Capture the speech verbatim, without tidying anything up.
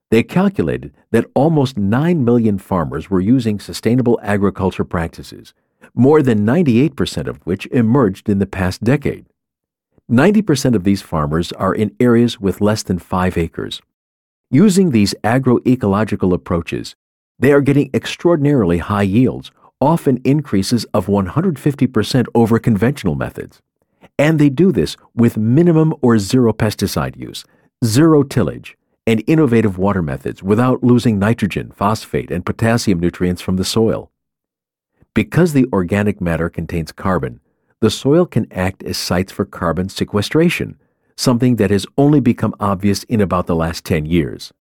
They calculated that almost nine million farmers were using sustainable agriculture practices, more than ninety-eight percent of which emerged in the past decade. ninety percent of these farmers are in areas with less than five acres. Using these agroecological approaches, they are getting extraordinarily high yields, often increases of one hundred fifty percent over conventional methods. And they do this with minimum or zero pesticide use, zero tillage, and innovative water methods without losing nitrogen, phosphate, and potassium nutrients from the soil. Because the organic matter contains carbon, the soil can act as sites for carbon sequestration, something that has only become obvious in about the last ten years.